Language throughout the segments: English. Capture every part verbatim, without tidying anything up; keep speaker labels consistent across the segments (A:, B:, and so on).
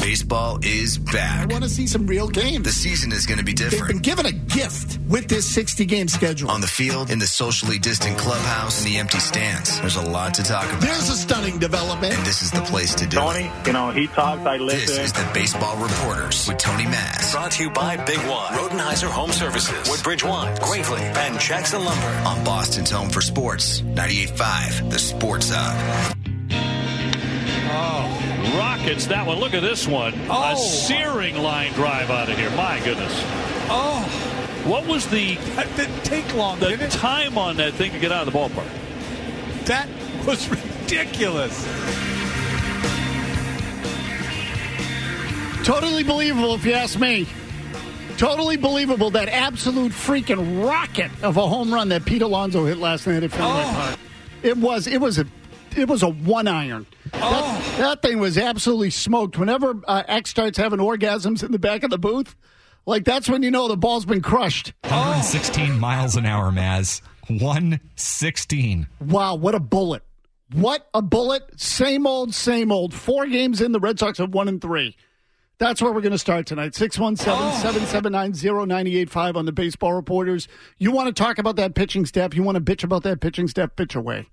A: Baseball is back.
B: I want to see some real games.
A: The season is going to be different.
B: They've been given a gift with this sixty-game schedule.
A: On the field, in the socially distant clubhouse, in the empty stands. There's a lot to talk about.
B: There's a stunning development.
A: And this is the place to do
C: Tony,
A: it.
C: you know, he talks, I listen.
A: This is the Baseball Reporters with Tony Mass.
D: Brought to you by Big Y, Rodenheiser Home Services, Woodbridge One, Gravely, and Jackson Lumber.
A: On Boston's Home for Sports, ninety-eight point five, the Sports Hub.
E: Oh, Rockets, that one. Look at this one.
F: Oh.
E: A searing line drive out of here. My goodness.
F: Oh.
E: What was the
F: That didn't take long,
E: the
F: did it?
E: time on that thing to get out of the ballpark?
F: That was ridiculous.
B: Totally believable, if you ask me. Totally believable, that absolute freaking rocket of a home run that Pete Alonso hit last night at Fenway
F: Oh.
B: Park. It was, it was a, it was a one iron.
F: Oh.
B: That, that thing was absolutely smoked. Whenever uh, X starts having orgasms in the back of the booth, like that's when you know the ball's been crushed.
G: one hundred sixteen miles an hour, Maz. one sixteen.
B: Wow, what a bullet. What a bullet. Same old, same old. Four games in, the Red Sox have one and three. That's where we're going to start tonight. six one seven, seven seven nine, zero nine eight five on the Baseball Reporters. You want to talk about that pitching staff? You want to bitch about that pitching staff? Bitch away.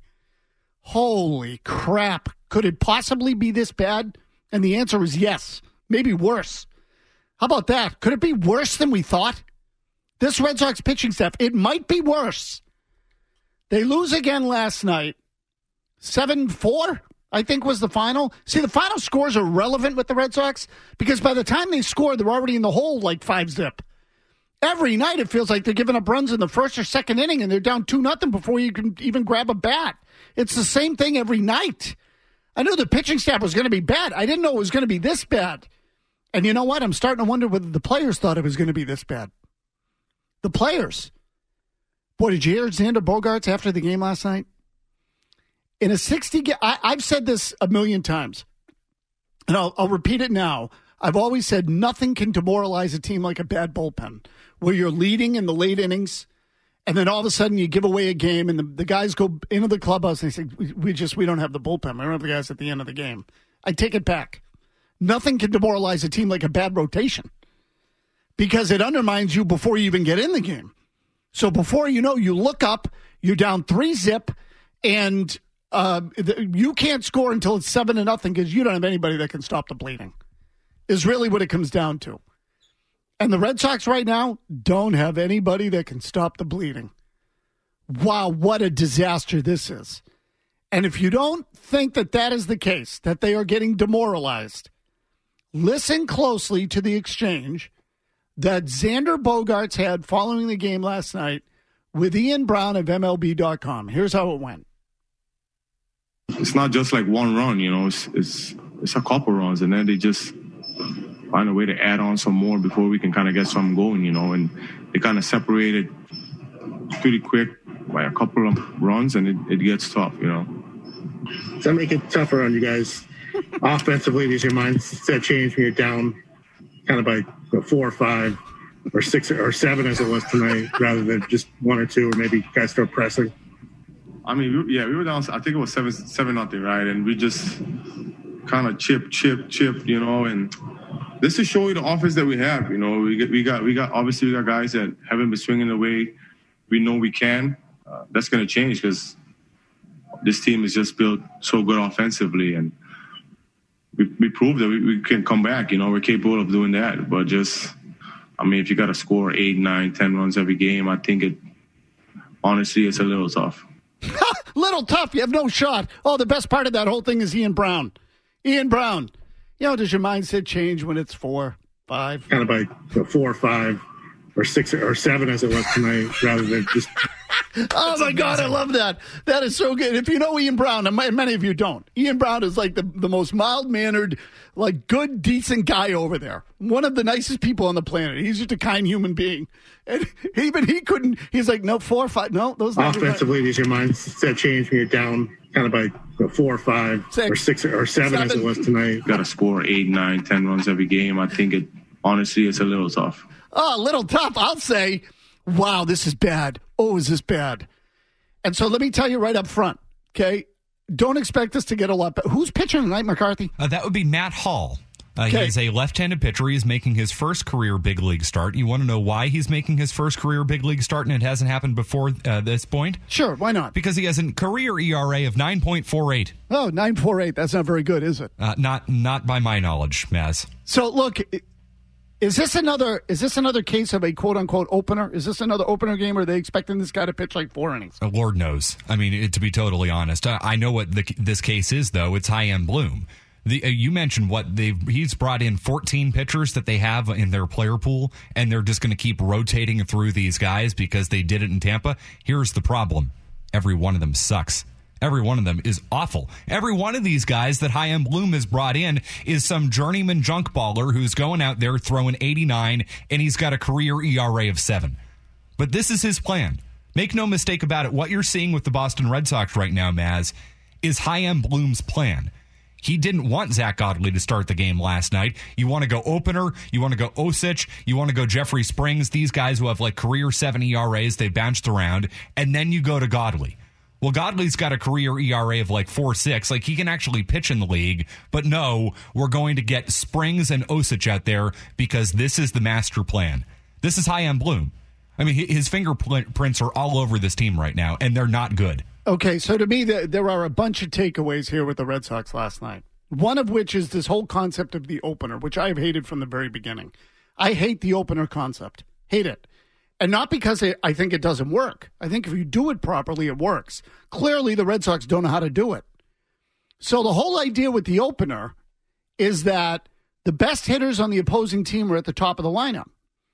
B: Holy crap. Could it possibly be this bad? And the answer is yes. Maybe worse. How about that? Could it be worse than we thought? This Red Sox pitching staff, it might be worse. They lose again last night. seven four, I think, was the final. See, the final scores are relevant with the Red Sox because by the time they score, they're already in the hole like five zip. Every night it feels like they're giving up runs in the first or second inning and they're down two nothing before you can even grab a bat. It's the same thing every night. I knew the pitching staff was going to be bad. I didn't know it was going to be this bad. And you know what? I'm starting to wonder whether the players thought it was going to be this bad. The players. Boy, did you hear Xander Bogaerts after the game last night? In a sixty game, I, I've said this a million times, and I'll, I'll repeat it now. I've always said nothing can demoralize a team like a bad bullpen, where you're leading in the late innings, and then all of a sudden you give away a game, and the, the guys go into the clubhouse and they say, we, we just, we don't have the bullpen. We don't have the guys at the end of the game. I take it back. Nothing can demoralize a team like a bad rotation because it undermines you before you even get in the game. So before you know, you look up, you're down three zip, and uh, you can't score until it's seven to nothing because you don't have anybody that can stop the bleeding, is really what it comes down to. And the Red Sox right now don't have anybody that can stop the bleeding. Wow, what a disaster this is. And if you don't think that that is the case, that they are getting demoralized, listen closely to the exchange that Xander Bogaerts had following the game last night with Ian Brown of M L B dot com. Here's how it went.
H: It's not just like one run, you know, it's it's, it's a couple runs, and then they just find a way to add on some more before we can kind of get something going, you know, and they kind of separated pretty quick by a couple of runs, and it, it gets tough, you know.
I: Does that make it tougher on you guys? Offensively, does your mindset change when you're down kind of by four or five or six or seven as it was tonight, rather than just one or two, or maybe guys start pressing?
H: I mean, we, yeah, we were down, I think it was seven, seven nothing, right? And we just kind of chip, chip, chip, you know, and this is show you the offense that we have, you know. We got, we got, we got, obviously we got guys that haven't been swinging the way we know we can. Uh, that's going to change because this team is just built so good offensively, and we, we proved that we, we can come back. You know, we're capable of doing that. But just, I mean, if you got to score eight, nine, ten runs every game, I think it, honestly, it's a little tough.
B: Little tough. You have no shot. Oh, the best part of that whole thing is Ian Brown. Ian Brown. You know, does your mindset change when it's four, five?
I: Kind of by four or five or six or seven as it was tonight, rather than just...
B: Oh, my God, I love that. That is so good. If you know Ian Brown, and many of you don't, Ian Brown is like the, the most mild-mannered, like good, decent guy over there. One of the nicest people on the planet. He's just a kind human being. And even he couldn't, he's like, no, four or five, no. those
I: Offensively, does your mindset change when you're down kind of by four or five six. or six or seven, seven as it was tonight?
H: Got to score eight, nine, ten runs every game. I think it, honestly, it's a little tough.
B: Oh, a little tough. I'll say, wow, this is bad. Oh, is this bad? And so let me tell you right up front, okay? Don't expect us to get a lot better. Who's pitching tonight, McCarthy?
G: Uh, that would be Matt Hall. Uh,
B: Okay.
G: He's a left-handed pitcher. He's making his first career big league start. You want to know why he's making his first career big league start and it hasn't happened before uh, this point?
B: Sure, why not?
G: Because he has a career E R A of nine point four eight.
B: Oh, nine point four eight. That's not very good, is it?
G: Uh, not not by my knowledge, Maz.
B: So, look, is this another is this another case of a quote-unquote opener? Is this another opener game, or are they expecting this guy to pitch like four innings?
G: Uh, Lord knows. I mean, it, to be totally honest, uh, I know what the, this case is, though. It's Chaim Bloom. The, uh, you mentioned what they've. He's brought in fourteen pitchers that they have in their player pool, and they're just going to keep rotating through these guys because they did it in Tampa. Here's the problem: every one of them sucks. Every one of them is awful. Every one of these guys that Chaim Bloom has brought in is some journeyman junk baller who's going out there throwing eighty-nine, and he's got a career E R A of seven. But this is his plan. Make no mistake about it. What you're seeing with the Boston Red Sox right now, Maz, is Chaim Bloom's plan. He didn't want Zach Godley to start the game last night. You want to go opener. You want to go Osich. You want to go Jeffrey Springs. These guys who have like career seven E R As, they bounced around. And then you go to Godley. Well, Godley's got a career E R A of like four six. Like, he can actually pitch in the league. But no, we're going to get Springs and Osich out there because this is the master plan. This is Chaim Bloom. I mean, his fingerprints are all over this team right now, and they're not good.
B: Okay, so to me, the, there are a bunch of takeaways here with the Red Sox last night. One of which is this whole concept of the opener, which I have hated from the very beginning. I hate the opener concept. Hate it. And not because it, I think it doesn't work. I think if you do it properly, it works. Clearly, the Red Sox don't know how to do it. So the whole idea with the opener is that the best hitters on the opposing team are at the top of the lineup.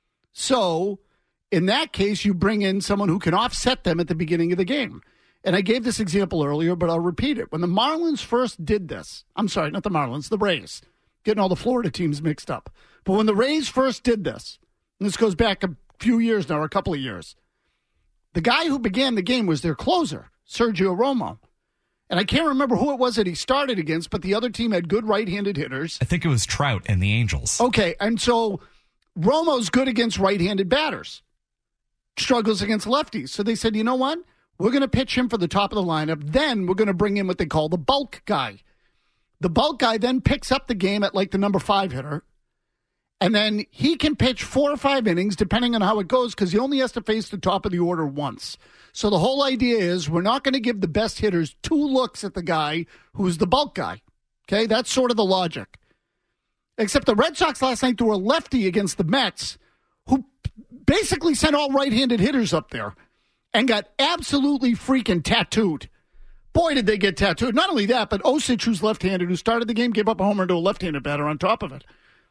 B: So in that case, you bring in someone who can offset them at the beginning of the game. And I gave this example earlier, but I'll repeat it. When the Marlins first did this, I'm sorry, not the Marlins, the Rays, getting all the Florida teams mixed up. But when the Rays first did this, and this goes back a few years now, or a couple of years, the guy who began the game was their closer, Sergio Romo. And I can't remember who it was that he started against, but the other team had good right-handed hitters.
G: I think it was Trout and the Angels.
B: Okay, and so Romo's good against right-handed batters, struggles against lefties. So they said, you know what? We're going to pitch him for the top of the lineup. Then we're going to bring in what they call the bulk guy. The bulk guy then picks up the game at like the number five hitter. And then he can pitch four or five innings, depending on how it goes, because he only has to face the top of the order once. So the whole idea is we're not going to give the best hitters two looks at the guy who's the bulk guy. Okay, that's sort of the logic. Except the Red Sox last night threw a lefty against the Mets, who basically sent all right-handed hitters up there and got absolutely freaking tattooed. Boy, did they get tattooed. Not only that, but Osich, who's left-handed, who started the game, gave up a homer to a left-handed batter on top of it.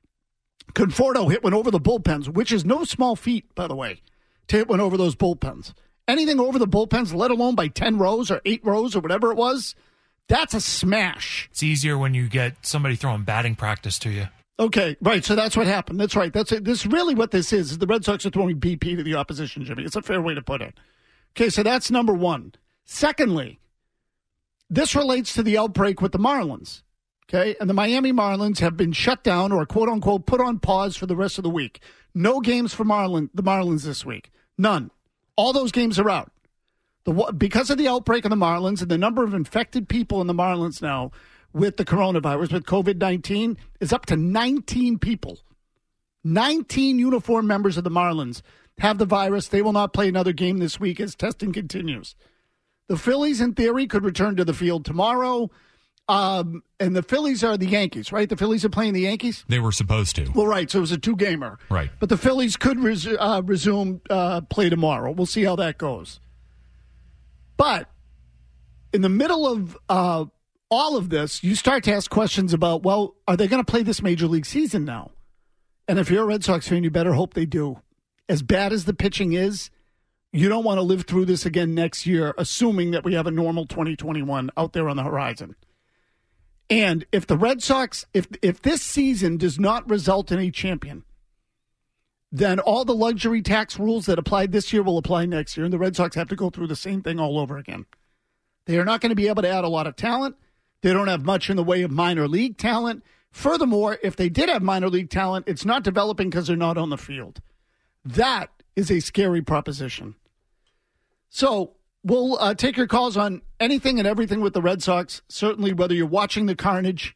B: Conforto hit one over the bullpens, which is no small feat, by the way, to hit one over those bullpens. Anything over the bullpens, let alone by ten rows or eight rows or whatever it was, that's a smash.
C: It's easier when you get somebody throwing batting practice to you.
B: Okay, right, so that's what happened. That's right. That's it. This is really what this is, is the Red Sox are throwing B P to the opposition, Jimmy. It's a fair way to put it. Okay, so that's number one. Secondly, this relates to the outbreak with the Marlins. Okay, and the Miami Marlins have been shut down or quote-unquote put on pause for the rest of the week. No games for Marlin, the Marlins this week. None. All those games are out. The, because of the outbreak of the Marlins and the number of infected people in the Marlins now with the coronavirus, with covid nineteen, is up to nineteen people. nineteen uniform members of the Marlins have the virus. They will not play another game this week as testing continues. The Phillies, in theory, could return to the field tomorrow. Um, and the Phillies are the Yankees, right? The Phillies are playing the Yankees?
G: They were supposed to.
B: Well, right, so it was a two-gamer.
G: Right.
B: But the Phillies could res- uh, resume uh, play tomorrow. We'll see how that goes. But in the middle of uh, all of this, you start to ask questions about, well, are they going to play this Major League season now? And if you're a Red Sox fan, you better hope they do. As bad as the pitching is, you don't want to live through this again next year, assuming that we have a normal twenty twenty-one out there on the horizon. And if the Red Sox, if if this season does not result in a champion, then all the luxury tax rules that applied this year will apply next year, and the Red Sox have to go through the same thing all over again. They are not going to be able to add a lot of talent. They don't have much in the way of minor league talent. Furthermore, if they did have minor league talent, it's not developing because they're not on the field. That is a scary proposition. So we'll uh, take your calls on anything and everything with the Red Sox. Certainly, whether you're watching the carnage,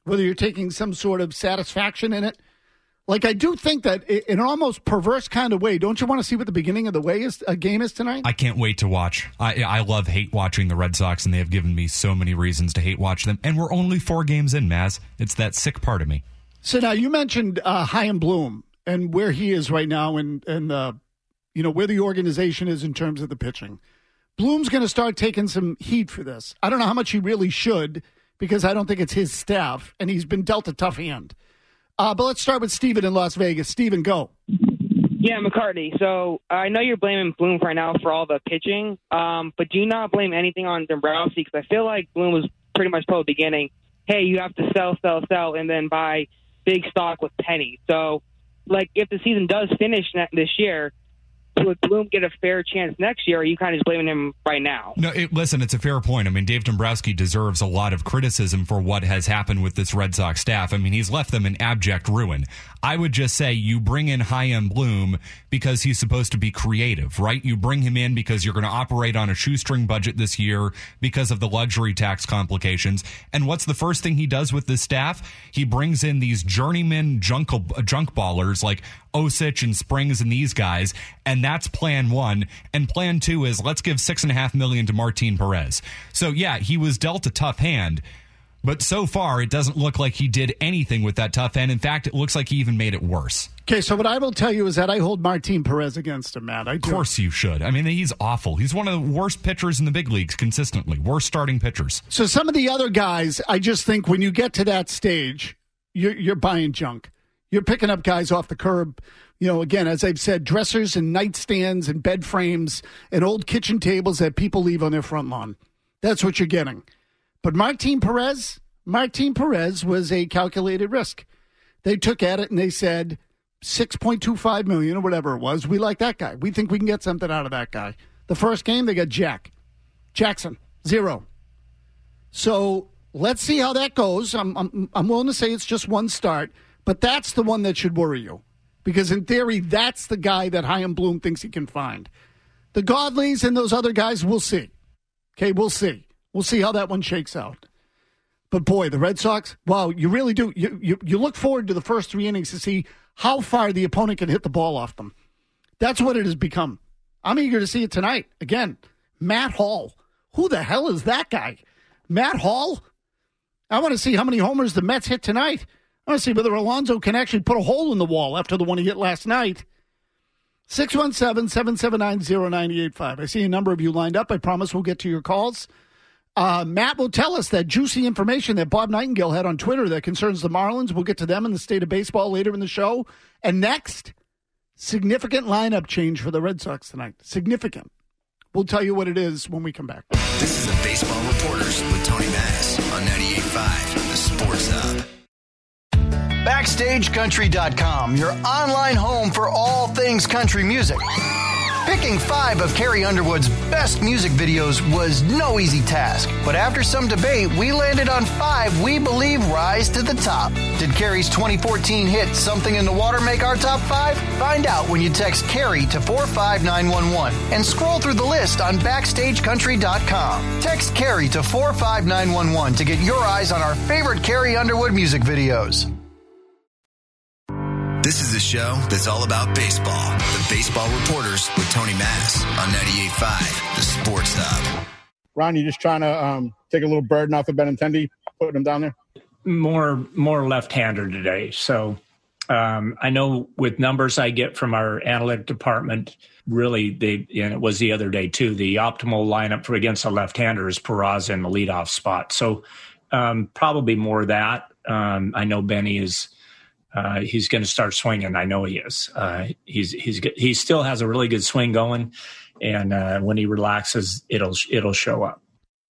B: whether you're taking some sort of satisfaction in it. Like, I do think that in an almost perverse kind of way, don't you want to see what the beginning of the way is, a game is tonight?
G: I can't wait to watch. I, I love hate watching the Red Sox, and they have given me so many reasons to hate watch them. And we're only four games in, Maz. It's that sick part of me.
B: So now you mentioned uh, Chaim Bloom and where he is right now, and and uh, you know where the organization is in terms of the pitching. Bloom's going to start taking some heat for this. I don't know how much he really should, because I don't think it's his staff, and he's been dealt a tough hand. Uh, but let's start with Steven in Las Vegas. Steven, go.
J: Yeah, McCarty. So I know you're blaming Bloom right now for all the pitching, um, but do not blame anything on Dombrowski, because I feel like Bloom was pretty much told at the beginning, hey, you have to sell, sell, sell, and then buy big stock with pennies. So, like, if the season does finish this year, would Bloom get a fair chance next year, or are you kind of just blaming him right now?
G: No, it, listen, it's a fair point. I mean, Dave Dombrowski deserves a lot of criticism for what has happened with this Red Sox staff. I mean, he's left them in abject ruin. I would just say you bring in Chaim Bloom because he's supposed to be creative, right? You bring him in because you're going to operate on a shoestring budget this year because of the luxury tax complications. And what's the first thing he does with this staff? He brings in these journeyman junk, junk ballers like Osich and Springs and these guys, and that's plan one. And plan two is let's give six and a half million to Martin Perez. So yeah, he was dealt a tough hand, but so far it doesn't look like he did anything with that tough hand. In fact, it looks like he even made it worse.
B: Okay, so what I will tell you is that I hold Martin Perez against him, Matt. I do.
G: Of course you should. I mean, he's awful. He's one of the worst pitchers in the big leagues consistently. Worst starting pitchers.
B: So some of the other guys, I just think when you get to that stage, you're, you're buying junk. You're picking up guys off the curb. You know, again, as I've said, dressers and nightstands and bed frames and old kitchen tables that people leave on their front lawn. That's what you're getting. But Martin Perez, Martin Perez was a calculated risk. They took at it and they said six point two five million dollars or whatever it was. We like that guy. We think we can get something out of that guy. The first game, they got Jack. Jackson, zero. So let's see how that goes. I'm, I'm, I'm willing to say it's just one start. But that's the one that should worry you, because in theory, that's the guy that Chaim Bloom thinks he can find. The Godleys and those other guys, we'll see. Okay, we'll see. We'll see how that one shakes out. But boy, the Red Sox, wow, you really do. You, you, you look forward to the first three innings to see how far the opponent can hit the ball off them. That's what it has become. I'm eager to see it tonight. Again, Matt Hall. Who the hell is that guy? Matt Hall? I want to see how many homers the Mets hit tonight. I want to see whether Alonso can actually put a hole in the wall after the one he hit last night. six one seven, seven seven nine, zero nine eight five. I see a number of you lined up. I promise we'll get to your calls. Uh, Matt will tell us that juicy information that Bob Nightingale had on Twitter that concerns the Marlins. We'll get to them in the state of baseball later in the show. And next, significant lineup change for the Red Sox tonight. Significant. We'll tell you what it is when we come back.
A: This is the Baseball Reporters with Tony Mass on ninety-eight point five, the Sports Hub.
K: Backstage Country dot com, your online home for all things country music. Picking five of Carrie Underwood's best music videos was no easy task, but after some debate, we landed on five we believe rise to the top. Did Carrie's twenty fourteen hit Something in the Water make our top five? Find out when you text Carrie to four five nine one one and scroll through the list on Backstage Country dot com. Text Carrie to four five nine one one to get your eyes on our favorite Carrie Underwood music videos.
A: This is the show that's all about baseball. The Baseball Reporters with Tony Mass on ninety-eight point five, the Sports Hub.
L: Ron, you just trying to um, take a little burden off of Benintendi, putting him down there?
M: More more left-hander today. So um, I know with numbers I get from our analytic department, really, they and it was the other day too, the optimal lineup for against a left-hander is Peraza in the leadoff spot. So um, probably more of that. Um, I know Benny is uh, he's going to start swinging. I know he is. Uh, he's he's he still has a really good swing going, and uh, when he relaxes, it'll it'll show up.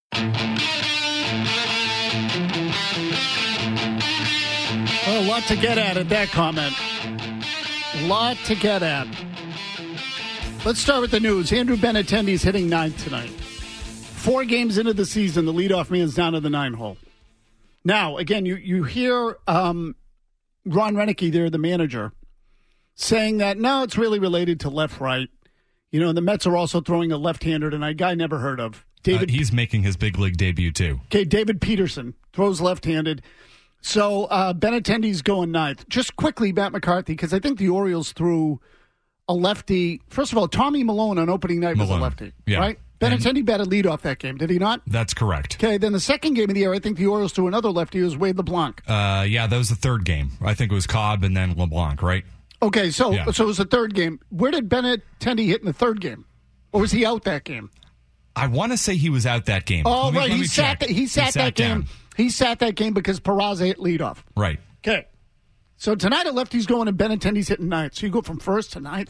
B: Well, a lot to get at at that comment. A lot to get at. Let's start with the news. Andrew Benintendi is hitting ninth tonight. Four games into the season, the leadoff man's down to the nine hole. Now, again, you, you hear um, Ron Renicky there, the manager, saying that, no, it's really related to left-right. You know, the Mets are also throwing a left-hander tonight, guy never heard of. David,
G: uh, he's making his big league debut, too.
B: Okay, David Peterson throws left-handed. So uh, Benintendi's going ninth. Just quickly, Matt McCarthy, because I think the Orioles threw a lefty. First of all, Tommy Malone on opening night was
G: Malone.
B: a lefty,
G: Yeah.
B: right? Benintendi batted lead off that game, did he not?
G: That's correct.
B: Okay, then the second game of the year, I think the Orioles threw another lefty. It was Wade LeBlanc.
G: Uh, yeah, that was the third game. I think it was Cobb and then LeBlanc, right?
B: Okay, so
G: Yeah.
B: so it was the third game. Where did Benintendi hit in the third game? Or was he out that game?
G: I want to say he was out that game.
B: Oh,
G: Let me-
B: right.
G: let
B: He
G: me
B: sat,
G: check.
B: he sat that
G: down.
B: game. He sat that game because Peraza hit leadoff.
G: Right.
B: Okay. So tonight at lefty's going and Benintendi's hitting ninth. So you go from first to ninth.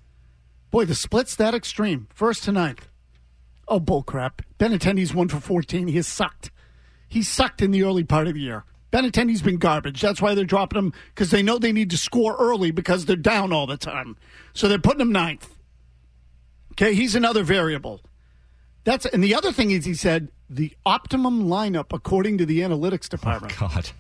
B: Boy, the split's that extreme. First to ninth. Oh, bullcrap. Benintendi's one for fourteen. He has sucked. He sucked in the early part of the year. Benintendi's been garbage. That's why they're dropping him, because they know they need to score early because they're down all the time. So they're putting him ninth. Okay, he's another variable. That's and the other thing is he said the optimum lineup according to the analytics department.
G: Oh, God.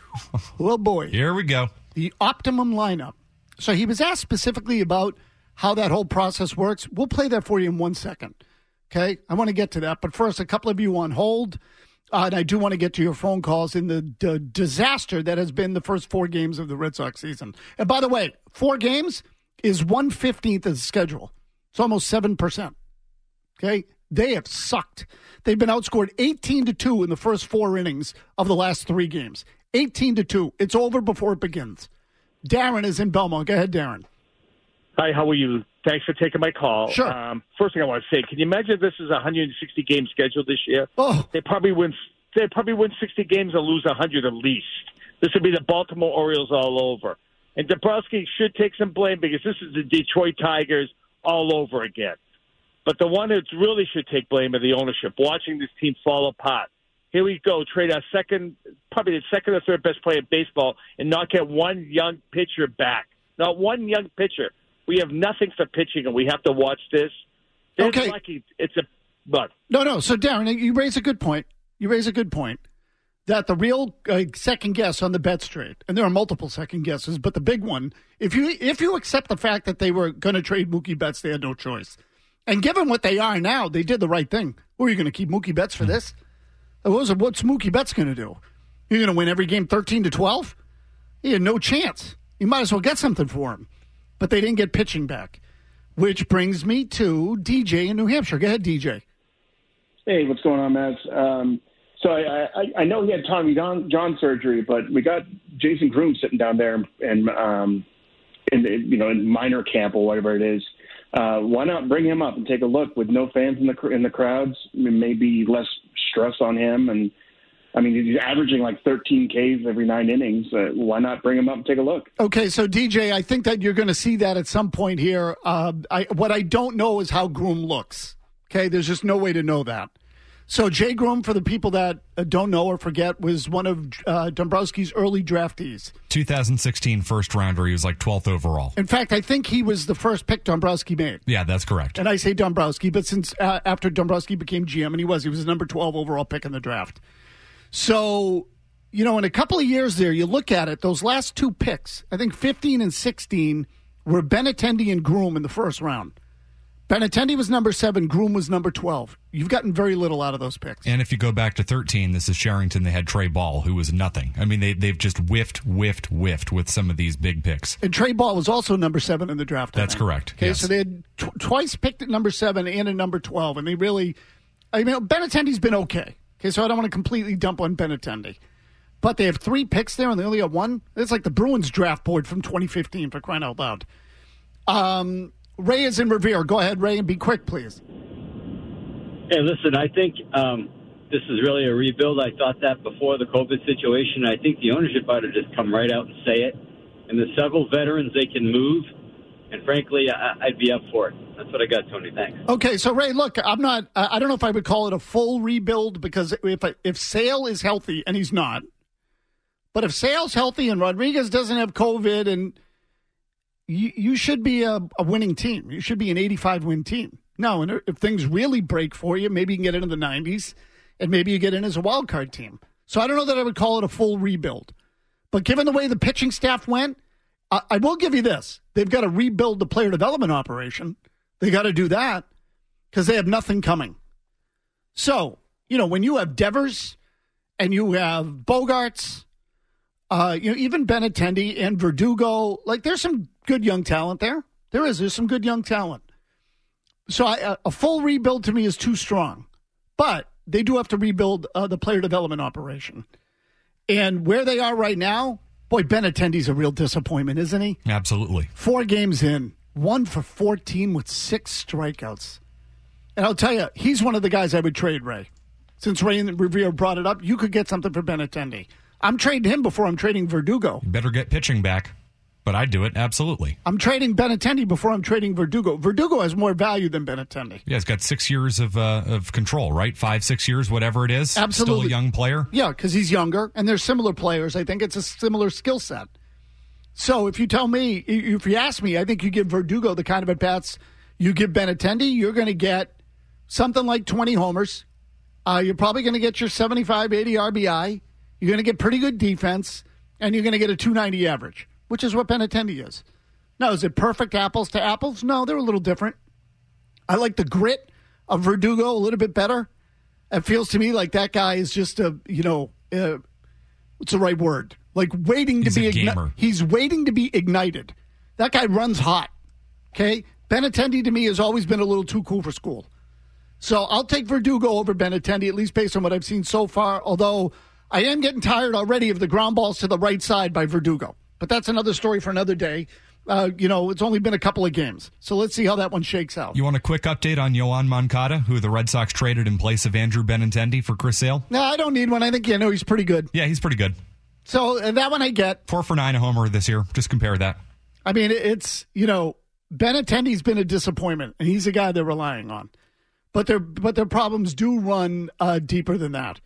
B: Well, boy.
G: Here we go.
B: The optimum lineup. So he was asked specifically about how that whole process works. We'll play that for you in one second. Okay? I want to get to that. But first, a couple of you on hold. Uh, and I do want to get to your phone calls in the d- disaster that has been the first four games of the Red Sox season. And by the way, four games is one fifteenth of the schedule. It's almost seven percent. Okay? They have sucked. They've been outscored eighteen to two in the first four innings of the last three games. eighteen to two. It's over before it begins. Darren is in Belmont. Go ahead, Darren.
N: Hi, how are you? Thanks for taking my call.
B: Sure.
N: Um, first thing I want to say, can you imagine if this is a one hundred sixty game schedule this year?
B: Oh.
N: They probably win. They probably win sixty games and lose one hundred at least. This would be the Baltimore Orioles all over. And Dombrowski should take some blame because this is the Detroit Tigers all over again. But the one that really should take blame are the ownership, watching this team fall apart. Here we go, trade our second, probably the second or third best player in baseball and not get one young pitcher back. Not one young pitcher. We have nothing for pitching, and we have to watch this. They're
B: Okay.
N: lucky. It's a but
B: No, no. So, Darren, you raise a good point. You raise a good point that the real uh, second guess on the bet straight, and there are multiple second guesses, but the big one, if you if you accept the fact that they were going to trade Mookie Betts, they had no choice. And given what they are now, they did the right thing. Were you going to keep Mookie Betts for this? What was, what's Mookie Betts going to do? You're going to win every game thirteen to twelve? He had no chance. You might as well get something for him. But they didn't get pitching back, which brings me to D J in New Hampshire. Go ahead, D J.
O: Hey, what's going on, Matt? Um, so I, I, I know he had Tommy John, John surgery, but we got Jason Groom sitting down there and um, in the, you know in minor camp or whatever it is. Uh, why not bring him up and take a look with no fans in the in the crowds? Maybe less stress on him. And I mean, he's averaging like thirteen Ks every nine innings. Uh, why not bring him up and take a look?
B: Okay, so D J, I think that you're going to see that at some point here. Uh, I, what I don't know is how Groom looks. Okay, there's just no way to know that. So Jay Groom, for the people that uh, don't know or forget, was one of uh, Dombrowski's early draftees.
G: two thousand sixteen first rounder. He was like twelfth overall.
B: In fact, I think he was the first pick Dombrowski made.
G: Yeah, that's correct.
B: And I say Dombrowski, but since uh, after Dombrowski became G M, and he was, he was the number twelve overall pick in the draft. So, you know, in a couple of years there, you look at it, those last two picks, I think fifteen and sixteen, were Benintendi and Groom in the first round. Benintendi was number seven, Groom was number twelve. You've gotten very little out of those picks.
G: And if you go back to thirteen, this is Sherrington. They had Trey Ball, who was nothing. I mean, they, they've just whiffed, whiffed, whiffed with some of these big picks.
B: And Trey Ball was also number seven in the draft.
G: That's correct.
B: Okay,
G: yes.
B: so they had tw- twice picked at number seven and at number twelve, and they really, I mean, Benintendi's been okay. Okay, so I don't want to completely dump on Benintendi. But they have three picks there, and they only have one. It's like the Bruins draft board from twenty fifteen, for crying out loud. Um, Ray is in Revere. Go ahead, Ray, and be quick, please.
P: Hey, listen, I think um, this is really a rebuild. I thought that before the COVID situation. I think the ownership ought to just come right out and say it. And there's several veterans they can move. And frankly, I, I'd be up for it. That's what I got, Tony. Thanks.
B: Okay, so Ray, look, I'm not. I don't know if I would call it a full rebuild because if if Sale is healthy and he's not, but if Sale's healthy and Rodriguez doesn't have COVID, and you you should be a, a winning team. You should be an eighty-five win team. No, and if things really break for you, maybe you can get into the nineties, and maybe you get in as a wild card team. So I don't know that I would call it a full rebuild, but given the way the pitching staff went, I, I will give you this: they've got to rebuild the player development operation. They got to do that because they have nothing coming. So, you know, when you have Devers and you have Bogarts, Uh, you know, even Benintendi and Verdugo, like there's some good young talent there. There is. There's some good young talent. So I, a full rebuild to me is too strong. But they do have to rebuild uh, the player development operation. And where they are right now, boy, Benintendi's a real disappointment, isn't he?
G: Absolutely.
B: Four games in, one for fourteen with six strikeouts. And I'll tell you, he's one of the guys I would trade, Ray. Since Ray and Revere brought it up, you could get something for Benintendi. I'm trading him before I'm trading Verdugo.
G: You better get pitching back. But I'd do it, absolutely.
B: I'm trading Benintendi before I'm trading Verdugo. Verdugo has more value than Benintendi.
G: Yeah, he's got six years of uh, of control, right? Five, six years, whatever it is.
B: Absolutely.
G: Still a young player.
B: Yeah, because he's younger, and they're similar players. I think it's a similar skill set. So if you tell me, if you ask me, I think you give Verdugo the kind of at-bats you give Benintendi, you're going to get something like twenty homers. Uh, you're probably going to get your seventy-five, eighty R B I. You're going to get pretty good defense, and you're going to get a two ninety average, which is what Benintendi is. Now, is it perfect apples to apples? No, they're a little different. I like the grit of Verdugo a little bit better. It feels to me like that guy is just a, you know, uh, what's the right word? Like waiting
G: He's
B: to be
G: a gamer.
B: ignited. He's waiting to be ignited. That guy runs hot. Okay? Benintendi to me has always been a little too cool for school. So I'll take Verdugo over Benintendi, at least based on what I've seen so far, although I am getting tired already of the ground balls to the right side by Verdugo. But that's another story for another day. Uh, you know, it's only been a couple of games. So let's see how that one shakes out.
G: You want a quick update on Yoan Moncada, who the Red Sox traded in place of Andrew Benintendi for Chris Sale?
B: No, I don't need one. I think, you know, he's pretty good.
G: Yeah, he's pretty good.
B: So uh, that one I get.
G: Four for nine, a homer this year. Just compare that.
B: I mean, it's, you know, Benintendi's been a disappointment, and he's a guy they're relying on. But their but their problems do run uh, deeper than that.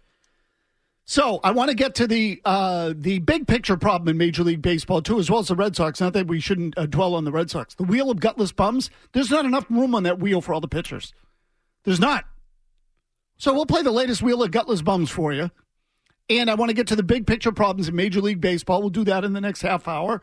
B: So I want to get to the uh, the big picture problem in Major League Baseball, too, as well as the Red Sox. Not that we shouldn't uh, dwell on the Red Sox. The wheel of gutless bums, there's not enough room on that wheel for all the pitchers. There's not. So we'll play the latest wheel of gutless bums for you. And I want to get to the big picture problems in Major League Baseball. We'll do that in the next half hour.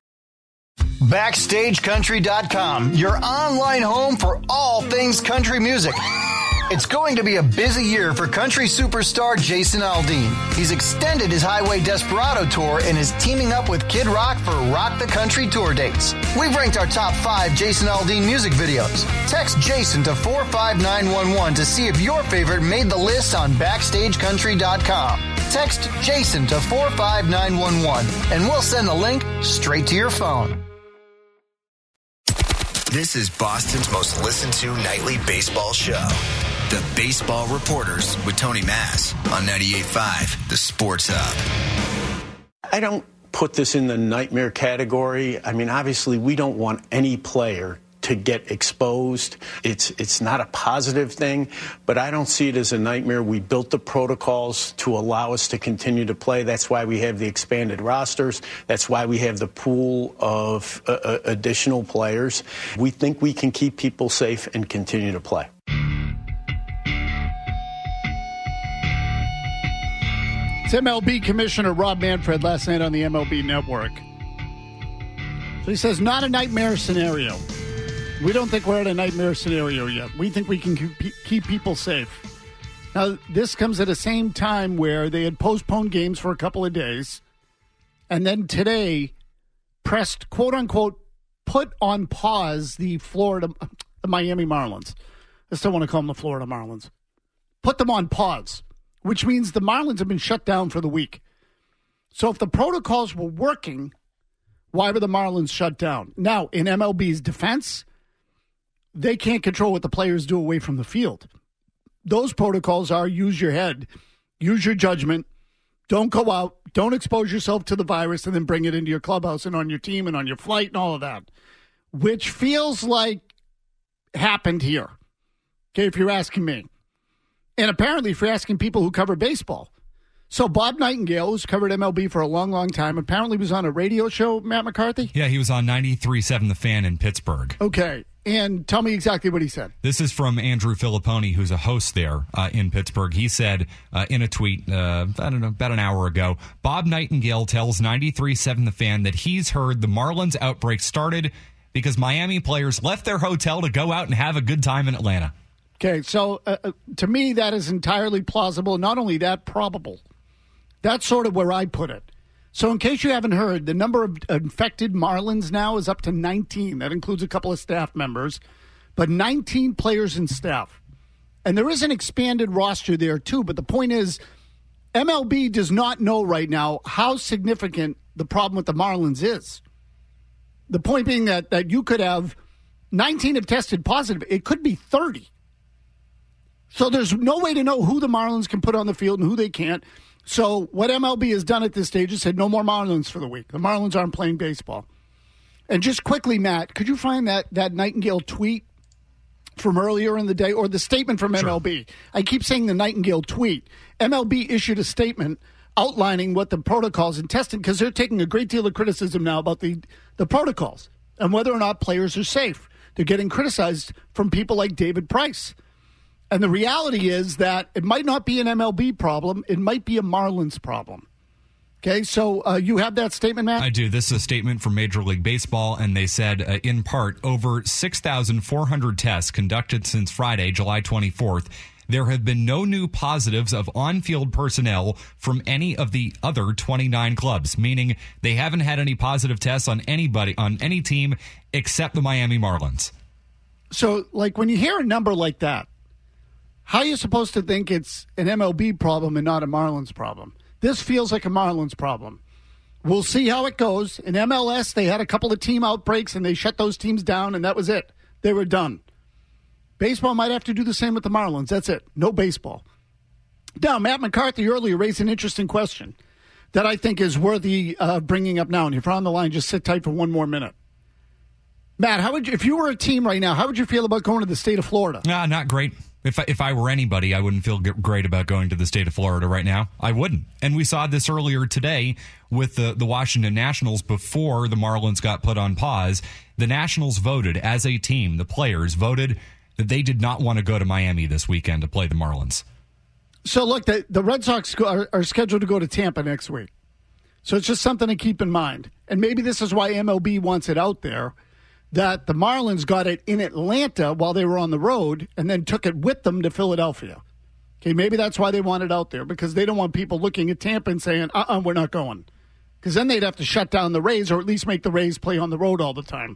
K: Backstage Country dot com, your online home for all things country music. It's going to be a busy year for country superstar Jason Aldean. He's extended his Highway Desperado tour and is teaming up with Kid Rock for Rock the Country tour dates. We've ranked our top five Jason Aldean music videos. Text Jason to four five nine one one to see if your favorite made the list on Backstage Country dot com. Text Jason to four five nine one one and we'll send the link straight to your phone.
A: This is Boston's most listened to nightly baseball show. The Baseball Reporters with Tony Mass on ninety-eight point five, The Sports Hub.
Q: I don't put this in the nightmare category. I mean, obviously, we don't want any player to get exposed. It's it's not a positive thing, but I don't see it as a nightmare. We built the protocols to allow us to continue to play. That's why we have the expanded rosters. That's why we have the pool of uh, additional players. We think we can keep people safe and continue to play.
B: It's M L B Commissioner Rob Manfred last night on the M L B Network. So he says, not a nightmare scenario. We don't think we're at a nightmare scenario yet. We think we can keep people safe. Now, this comes at the same time where they had postponed games for a couple of days, and then today pressed, quote-unquote, put on pause the Florida, the Miami Marlins. I still want to call them the Florida Marlins. Put them on pause, which means the Marlins have been shut down for the week. So if the protocols were working, why were the Marlins shut down? Now, in M L B's defense, they can't control what the players do away from the field. Those protocols are use your head, use your judgment, don't go out, don't expose yourself to the virus, and then bring it into your clubhouse and on your team and on your flight and all of that, which feels like happened here, okay, if you're asking me. And apparently, if you're asking people who cover baseball. So Bob Nightingale, who's covered M L B for a long, long time, apparently was on a radio show, Matt McCarthy?
G: Yeah, he was on ninety-three point seven The Fan in Pittsburgh.
B: Okay. And tell me exactly what he said.
G: This is from Andrew Filipponi, who's a host there uh, in Pittsburgh. He said uh, in a tweet, uh, I don't know, about an hour ago, Bob Nightingale tells ninety-three point seven The Fan that he's heard the Marlins outbreak started because Miami players left their hotel to go out and have a good time in Atlanta.
B: Okay, so uh, to me, that is entirely plausible. Not only that, probable. That's sort of where I put it. So in case you haven't heard, the number of infected Marlins now is up to nineteen. That includes a couple of staff members, but nineteen players and staff. And there is an expanded roster there too, but the point is M L B does not know right now how significant the problem with the Marlins is. The point being that, that you could have nineteen have tested positive. It could be thirty. So there's no way to know who the Marlins can put on the field and who they can't. So what M L B has done at this stage is said no more Marlins for the week. The Marlins aren't playing baseball. And just quickly, Matt, could you find that, that Nightingale tweet from earlier in the day, or the statement from sure. M L B? I keep saying the Nightingale tweet. M L B issued a statement outlining what the protocols and testing, because they're taking a great deal of criticism now about the, the protocols and whether or not players are safe. They're getting criticized from people like David Price. And the reality is that it might not be an M L B problem. It might be a Marlins problem. Okay, so uh, you have that statement, Matt?
G: I do. This is a statement from Major League Baseball, and they said, uh, in part, over six thousand four hundred tests conducted since Friday, July twenty-fourth. There have been no new positives of on-field personnel from any of the other twenty-nine clubs, meaning they haven't had any positive tests on anybody, on any team except the Miami Marlins.
B: So, like, when you hear a number like that, how are you supposed to think it's an M L B problem and not a Marlins problem? This feels like a Marlins problem. We'll see how it goes. In M L S, they had a couple of team outbreaks, and they shut those teams down, and that was it. They were done. Baseball might have to do the same with the Marlins. That's it. No baseball. Now, Matt McCarthy earlier raised an interesting question that I think is worthy of bringing up now. And if you're on the line, just sit tight for one more minute. Matt, how would you, if you were a team right now, how would you feel about going to the state of Florida?
G: Nah, not great. If I, if I were anybody, I wouldn't feel g- great about going to the state of Florida right now. I wouldn't. And we saw this earlier today with the, the Washington Nationals before the Marlins got put on pause. The Nationals voted as a team, the players voted that they did not want to go to Miami this weekend to play the Marlins.
B: So, look, the, the Red Sox are, are scheduled to go to Tampa next week. So it's just something to keep in mind. And maybe this is why M L B wants it out there, that the Marlins got it in Atlanta while they were on the road and then took it with them to Philadelphia. Okay, maybe that's why they want it out there, because they don't want people looking at Tampa and saying, uh-uh, we're not going. Because then they'd have to shut down the Rays, or at least make the Rays play on the road all the time.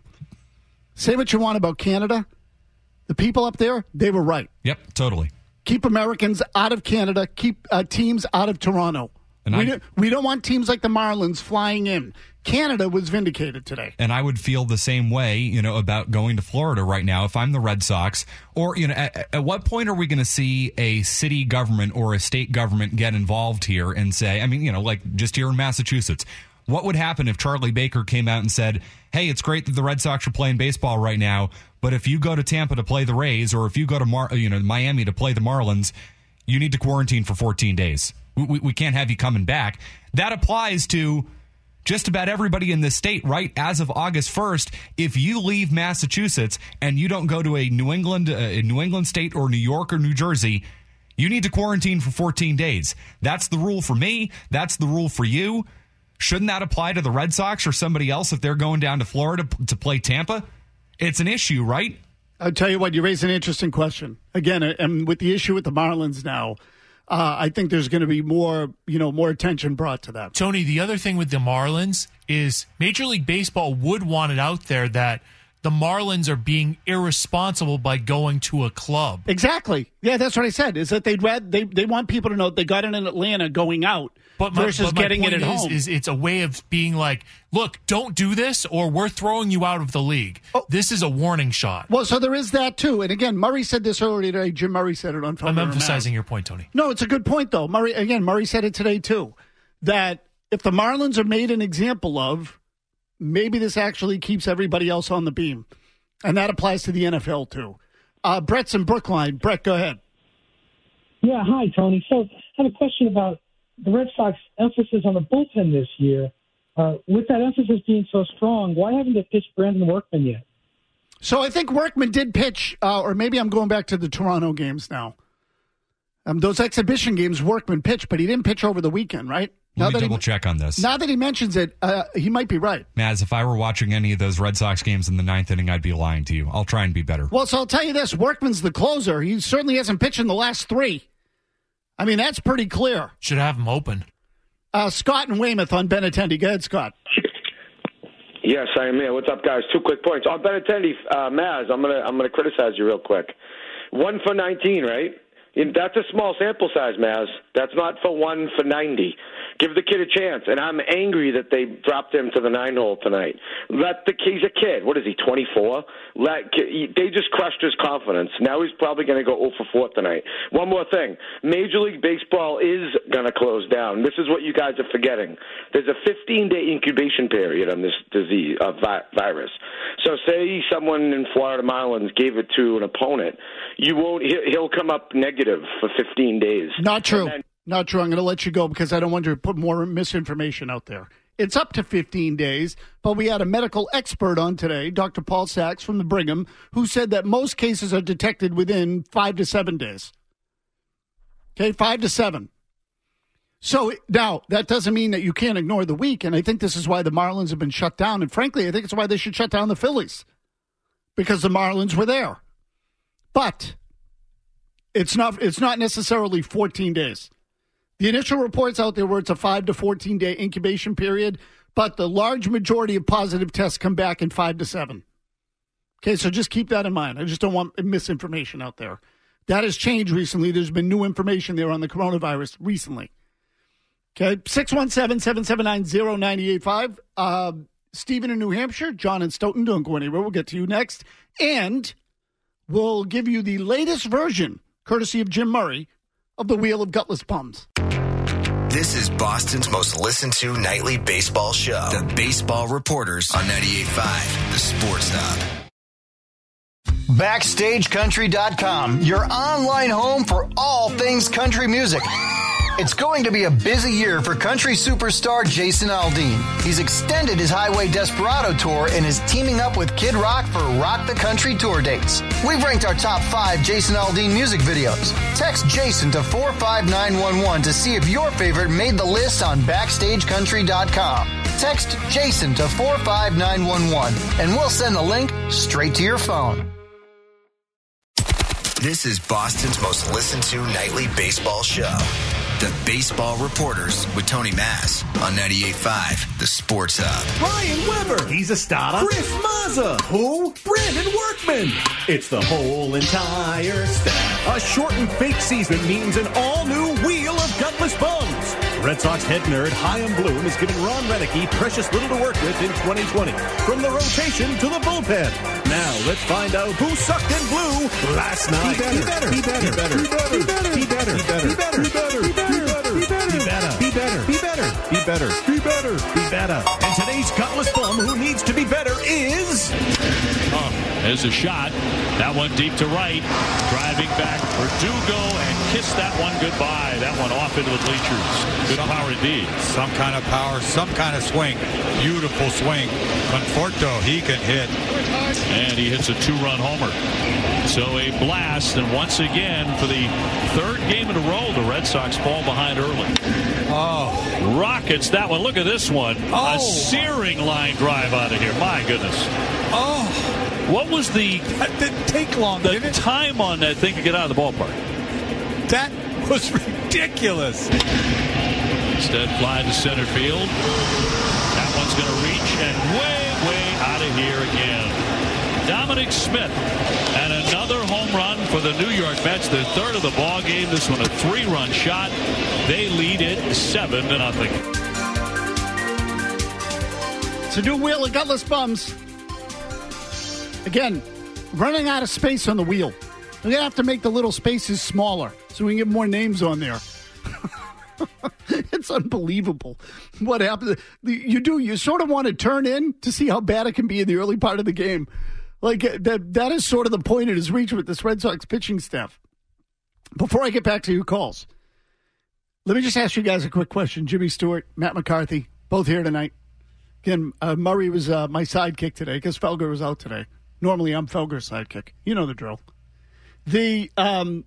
B: Say what you want about Canada. The people up there, they were right.
G: Yep, totally.
B: Keep Americans out of Canada. Keep uh, teams out of Toronto. And we, I, don't, we don't want teams like the Marlins flying in. Canada was vindicated today.
G: And I would feel the same way, you know, about going to Florida right now if I'm the Red Sox. Or, you know, at, at what point are we going to see a city government or a state government get involved here and say, I mean, you know, like just here in Massachusetts, what would happen if Charlie Baker came out and said, hey, it's great that the Red Sox are playing baseball right now, but if you go to Tampa to play the Rays, or if you go to Mar- you know Miami to play the Marlins, you need to quarantine for fourteen days. We, we, we can't have you coming back. That applies to just about everybody in this state, right? As of August first, if you leave Massachusetts and you don't go to a New England, uh, a New England state or New York or New Jersey, you need to quarantine for fourteen days. That's the rule for me. That's the rule for you. Shouldn't that apply to the Red Sox or somebody else if they're going down to Florida to play Tampa? It's an issue, right?
B: I'll tell you what, you raise an interesting question. Again, and with the issue with the Marlins now, uh, I think there's going to be more, you know, more attention brought to that.
C: Tony, the other thing with the Marlins is Major League Baseball would want it out there that the Marlins are being irresponsible by going to a club.
B: Exactly. Yeah, that's what I said, is that they'd rather, they, they want people to know they got it in Atlanta going out.
C: But my,
B: versus
C: but my
B: getting it at
C: is,
B: home.
C: Is it's a way of being like, look, don't do this or we're throwing you out of the league. Oh. This is a warning shot.
B: Well, so there is that too. And again, Murray said this earlier today. Jim Murray said it on Phone.
C: I'm emphasizing your point, Tony.
B: No, it's a good point though. Murray, again, Murray said it today too, that if the Marlins are made an example of, maybe this actually keeps everybody else on the beam. And that applies to the N F L too. Uh, Brett's in Brookline. Brett, go ahead.
R: Yeah, hi, Tony. So I have a question about the Red Sox emphasis on the bullpen this year. Uh, with that emphasis being so strong, why haven't they pitched Brandon Workman yet?
B: So I think Workman did pitch, uh, or maybe I'm going back to the Toronto games now. Um, those exhibition games, Workman pitched, but he didn't pitch over the weekend, right?
G: Let
B: now
G: me double
B: he,
G: check on this.
B: Now that he mentions it, uh, he might be right.
G: Maz, if I were watching any of those Red Sox games in the ninth inning, I'd be lying to you. I'll try and be better.
B: Well, so I'll tell you this. Workman's the closer. He certainly hasn't pitched in the last three. I mean, that's pretty clear.
C: Should have him open.
B: Uh, Scott and Weymouth on Benintendi. Go ahead, Scott.
S: Yes, I am here. What's up, guys? Two quick points. On Benintendi, uh, Maz, I'm gonna I'm gonna criticize you real quick. One for nineteen, right? That's a small sample size, Maz. That's not for one for ninety. Give the kid a chance. And I'm angry that they dropped him to the nine hole tonight. Let the he's a kid. What is he, twenty-four? Let they just crushed his confidence. Now he's probably going to go oh for four tonight. One more thing. Major League Baseball is going to close down. This is what you guys are forgetting. There's a fifteen-day incubation period on this disease uh, vi- virus. So say someone in Florida Marlins gave it to an opponent, you won't. He'll come up negative for fifteen days.
B: Not true.
S: Then,
B: Not true. I'm going to let you go because I don't want to put more misinformation out there. It's up to fifteen days, but we had a medical expert on today, Doctor Paul Sachs from the Brigham, who said that most cases are detected within five to seven days. Okay, five to seven. So now, that doesn't mean that you can't ignore the week, and I think this is why the Marlins have been shut down, and frankly, I think it's why they should shut down the Phillies, because the Marlins were there. But it's not it's not necessarily fourteen days. The initial reports out there were it's a five to fourteen day incubation period, but the large majority of positive tests come back in five to seven. Okay, so just keep that in mind. I just don't want misinformation out there. That has changed recently. There's been new information there on the coronavirus recently. Okay, six one seven, seven seven nine, zero nine eight five. Uh, Stephen in New Hampshire, John in Stoughton, don't go anywhere. We'll get to you next. And we'll give you the latest version, courtesy of Jim Murray, of the Wheel of Gutless Bums.
A: This is Boston's most listened to nightly baseball show. The Baseball Reporters on ninety-eight point five, The Sports Hub.
K: Backstage Country dot com, your online home for all things country music. It's going to be a busy year for country superstar Jason Aldean. He's extended his Highway Desperado tour and is teaming up with Kid Rock for Rock the Country tour dates. We've ranked our top five Jason Aldean music videos. Text Jason to four five nine one one to see if your favorite made the list on Backstage Country dot com. Text Jason to four five nine one one and we'll send the link straight to your phone.
A: This is Boston's most listened to nightly baseball show. The Baseball Reporters with Tony Mass on ninety-eight point five, The Sports Hub.
T: Ryan Weber. He's a starter. Chris Mazza. Who? Brandon Workman. It's the whole entire staff. A shortened fake season means an all-new Wheel of Gutless Bums. Red Sox head nerd Chaim Bloom has given Ron Renicky precious little to work with in twenty twenty. From the rotation to the bullpen. Now let's find out who sucked and blew last night. Be better. Be better. Be better. Be better. Be better. Be better. Be better. Be better. Be better. Be better. Be better. Be better. Be better. Be better. Be better. Be better. And today's gutless bum who needs to be better is.
E: Oh, there's a shot. That one deep to right. Driving back. Verdugo and kiss that one goodbye. That one off into the bleachers. Good power indeed.
F: Some kind of power, some kind of swing. Beautiful swing. Conforto, he can hit.
E: And he hits a two-run homer. So a blast, and once again, for the third game in a row, the Red Sox fall behind early.
F: Oh.
E: Rockets, that one. Look at this one.
F: Oh.
E: A searing line drive out of here. My goodness.
F: Oh.
E: What was the...
F: That didn't take long,
E: the
F: did it?
E: time on that thing to get out of the ballpark?
F: That was ridiculous.
E: Instead, fly to center field. That one's going to reach and way, way out of here again. Dominic Smith and another home run for the New York Mets. The third of the ball game. This one a three-run shot. They lead it seven to nothing.
B: It's a new Wheel of Gutless Bums. Again, running out of space on the wheel. We're going to have to make the little spaces smaller so we can get more names on there. It's unbelievable what happened. You do, you sort of want to turn in to see how bad it can be in the early part of the game. Like, that, that is sort of the point it has reached with this Red Sox pitching staff. Before I get back to your calls, let me just ask you guys a quick question. Jimmy Stewart, Matt McCarthy, both here tonight. Again, uh, Murray was uh, my sidekick today because Felger was out today. Normally, I'm Felger's sidekick. You know the drill. The um,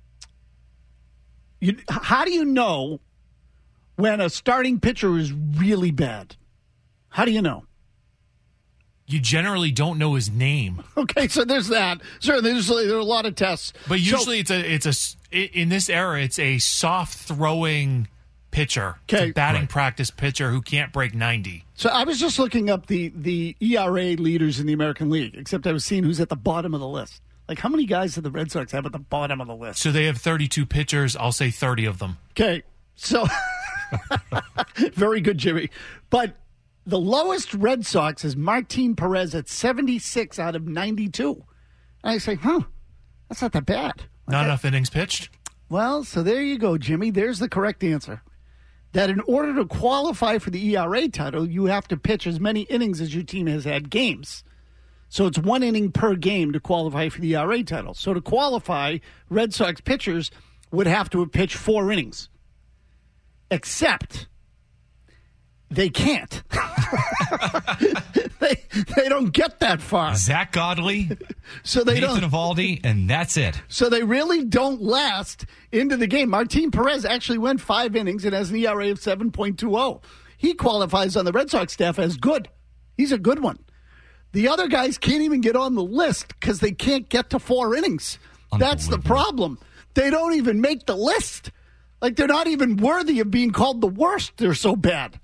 B: you, how do you know when a starting pitcher is really bad? How do you know?
C: You generally don't know his name.
B: Okay, so there's that. Sure, there's there are a lot of tests,
C: but usually so, it's a it's a in this era it's a soft throwing pitcher. It's a batting practice pitcher who can't break ninety.
B: So I was just looking up the, the E R A leaders in the American League, except I was seeing who's at the bottom of the list. Like, how many guys do the Red Sox have at the bottom of the list?
C: So they have thirty-two pitchers. I'll say thirty of them.
B: Okay, so very good, Jimmy. But the lowest Red Sox is Martin Perez at seventy-six out of ninety-two. And I say, huh, that's not that bad.
C: Not enough innings pitched?
B: Well, so there you go, Jimmy. There's the correct answer. That in order to qualify for the E R A title, you have to pitch as many innings as your team has had games. So it's one inning per game to qualify for the E R A title. So to qualify, Red Sox pitchers would have to have pitched four innings. Except they can't. they they don't get that far.
G: Zach Godley,
B: so they
G: Nathan
B: don't,
G: Eovaldi, and that's it.
B: So they really don't last into the game. Martin Perez actually went five innings and has an E R A of seven point two oh. He qualifies on the Red Sox staff as good. He's a good one. The other guys can't even get on the list because they can't get to four innings. That's the problem. They don't even make the list. Like, they're not even worthy of being called the worst. They're so bad.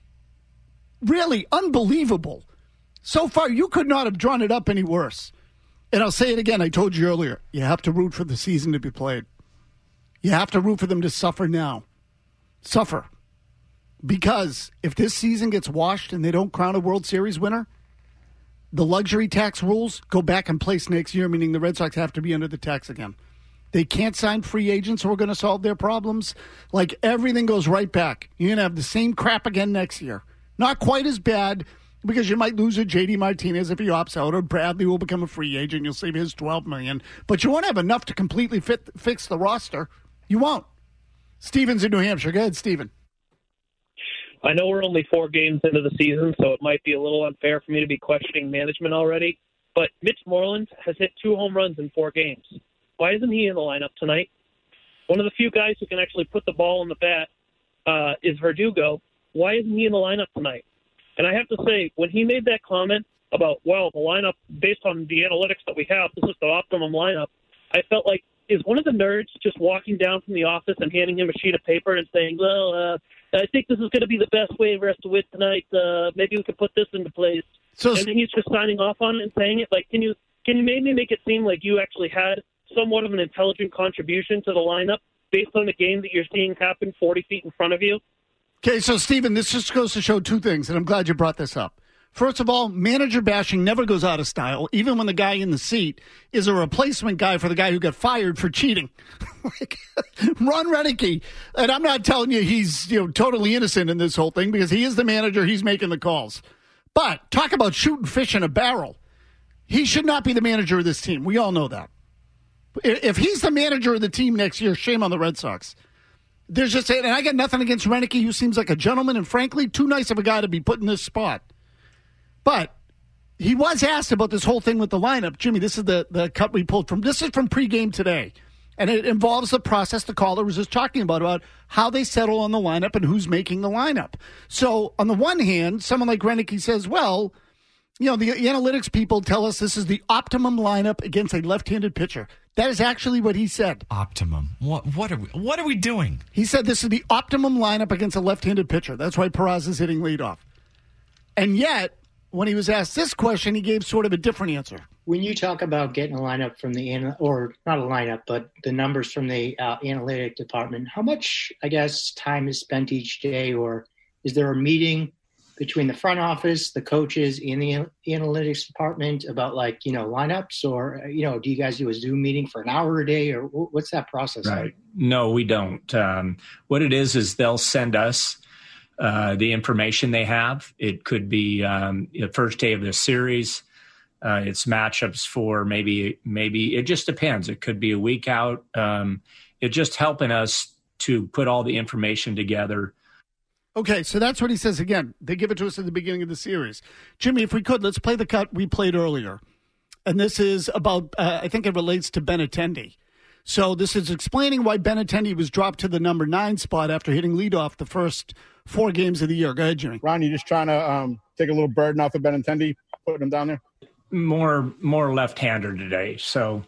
B: Really unbelievable. So far, you could not have drawn it up any worse. And I'll say it again. I told you earlier, you have to root for the season to be played. You have to root for them to suffer now. Suffer. Because if this season gets washed and they don't crown a World Series winner, the luxury tax rules go back in place next year, meaning the Red Sox have to be under the tax again. They can't sign free agents who are going to solve their problems. Like, everything goes right back. You're going to have the same crap again next year. Not quite as bad, because you might lose a J D Martinez if he opts out, or Bradley will become a free agent. You'll save his twelve million dollars. But you won't have enough to completely fit, fix the roster. You won't. Steven's in New Hampshire. Go ahead, Steven.
U: I know we're only four games into the season, so it might be a little unfair for me to be questioning management already. But Mitch Moreland has hit two home runs in four games. Why isn't he in the lineup tonight? One of the few guys who can actually put the ball in the bat uh, is Verdugo. Why isn't he in the lineup tonight? And I have to say, when he made that comment about, well, the lineup, based on the analytics that we have, this is the optimum lineup, I felt like, is one of the nerds just walking down from the office and handing him a sheet of paper and saying, well, uh, I think this is going to be the best way for us to win tonight. Uh, maybe we could put this into place. So, and he's just signing off on it and saying it. Like, can you can you maybe make it seem like you actually had somewhat of an intelligent contribution to the lineup based on the game that you're seeing happen forty feet in front of you?
B: Okay, so, Stephen, this just goes to show two things, and I'm glad you brought this up. First of all, manager bashing never goes out of style, even when the guy in the seat is a replacement guy for the guy who got fired for cheating. Like, Ron Renneke, and I'm not telling you he's, you know, totally innocent in this whole thing, because he is the manager, he's making the calls. But talk about shooting fish in a barrel. He should not be the manager of this team. We all know that. If he's the manager of the team next year, shame on the Red Sox. There's just, and I got nothing against Renneke, who seems like a gentleman, and frankly, too nice of a guy to be put in this spot. But he was asked about this whole thing with the lineup. Jimmy, this is the, the cut we pulled from. This is from pregame today. And it involves the process the caller was just talking about, about how they settle on the lineup and who's making the lineup. So on the one hand, someone like Renneke says, well, you know, the analytics people tell us this is the optimum lineup against a left-handed pitcher. That is actually what he said.
G: Optimum. What what are we what are we doing?
B: He said this is the optimum lineup against a left-handed pitcher. That's why Peraza is hitting leadoff. And yet, when he was asked this question, he gave sort of a different answer.
V: When you talk about getting a lineup from the, or not a lineup, but the numbers from the uh, analytic department, how much, I guess, time is spent each day, or is there a meeting between the front office, the coaches, and the analytics department about, like, you know, lineups, or, you know, do you guys do a Zoom meeting for an hour a day, or what's that process
M: right.
V: like?
M: No, we don't. Um, what it is is they'll send us uh, the information they have. It could be um, the first day of the series. Uh, it's matchups for maybe, maybe it just depends. It could be a week out. Um, it's just helping us to put all the information together.
B: Okay, so that's what he says again. They give it to us at the beginning of the series. Jimmy, if we could, let's play the cut we played earlier. And this is about, uh, I think it relates to Benintendi. So this is explaining why Benintendi was dropped to the number nine spot after hitting leadoff the first four games of the year. Go ahead, Jimmy.
L: Ron, you just trying to um, take a little burden off of Benintendi, putting him down there?
M: More, more left-hander today. So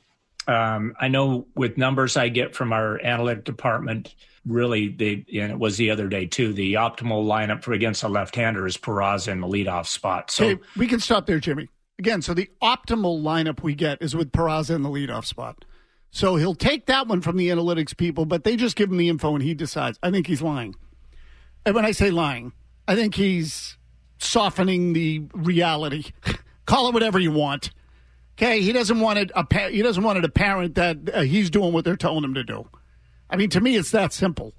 M: um, I know with numbers I get from our analytic department, really, they, and it was the other day too, the optimal lineup for against a left-hander is Peraza in the leadoff spot. So
B: hey, we can stop there, Jimmy. Again, so the optimal lineup we get is with Peraza in the leadoff spot. So he'll take that one from the analytics people, but they just give him the info and he decides. I think he's lying. And when I say lying, I think he's softening the reality. Call it whatever you want. Okay, he doesn't want it. He doesn't want it apparent that uh, he's doing what they're telling him to do. I mean, to me, it's that simple.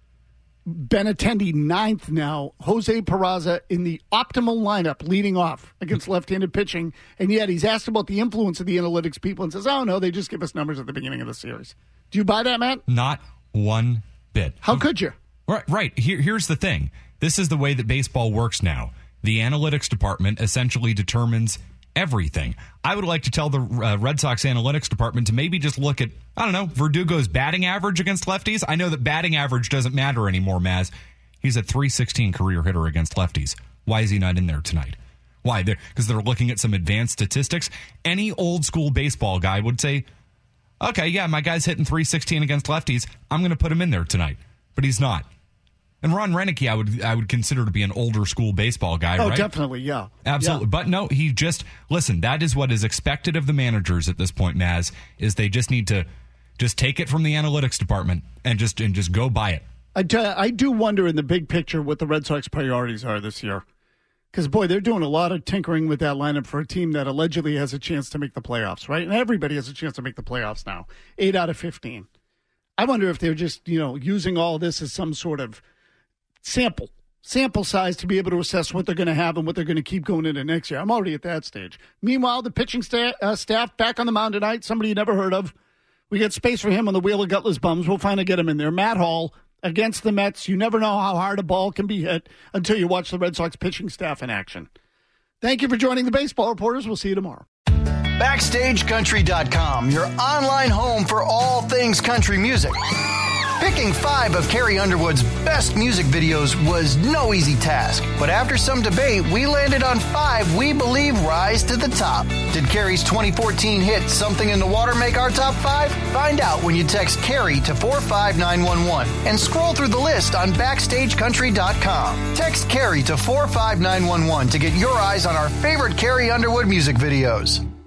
B: Benintendi ninth now. Jose Peraza in the optimal lineup, leading off against left-handed pitching, and yet he's asked about the influence of the analytics people and says, "Oh no, they just give us numbers at the beginning of the series." Do you buy that, Matt?
G: Not one bit.
B: How could you?
G: Right, right. Here, here's the thing. This is the way that baseball works now. The analytics department essentially determines everything. I would like to tell the uh, Red Sox analytics department to maybe just look at, I don't know, Verdugo's batting average against lefties. I know that batting average doesn't matter anymore, Maz. He's a three sixteen career hitter against lefties. Why is he not in there tonight? Why? Because they're, they're looking at some advanced statistics. Any old school baseball guy would say, okay, yeah, my guy's hitting three sixteen against lefties. I'm going to put him in there tonight. But he's not. And Ron Renicky, I would I would consider to be an older school baseball guy,
B: oh,
G: right?
B: Oh, definitely, yeah.
G: Absolutely.
B: Yeah.
G: But no, he just, listen, that is what is expected of the managers at this point, Maz, is they just need to just take it from the analytics department and just and just go by it.
B: I do, I do wonder in the big picture what the Red Sox priorities are this year. Because, boy, they're doing a lot of tinkering with that lineup for a team that allegedly has a chance to make the playoffs, right? And everybody has a chance to make the playoffs now, eight out of fifteen. I wonder if they're just, you know, using all this as some sort of sample, sample size to be able to assess what they're going to have and what they're going to keep going into next year. I'm already at that stage. Meanwhile, the pitching sta- uh, staff back on the mound tonight, somebody you never heard of. We get space for him on the Wheel of Gutless Bums. We'll finally get him in there. Matt Hall against the Mets. You never know how hard a ball can be hit until you watch the Red Sox pitching staff in action. Thank you for joining the Baseball Reporters. We'll see you tomorrow.
K: Backstage Country dot com, your online home for all things country music. Picking five of Carrie Underwood's best music videos was no easy task, but after some debate, we landed on five we believe rise to the top. Did Carrie's twenty fourteen hit Something in the Water make our top five? Find out when you text Carrie to four five nine one one and scroll through the list on Backstage Country dot com. Text Carrie to four five nine one one to get your eyes on our favorite Carrie Underwood music videos.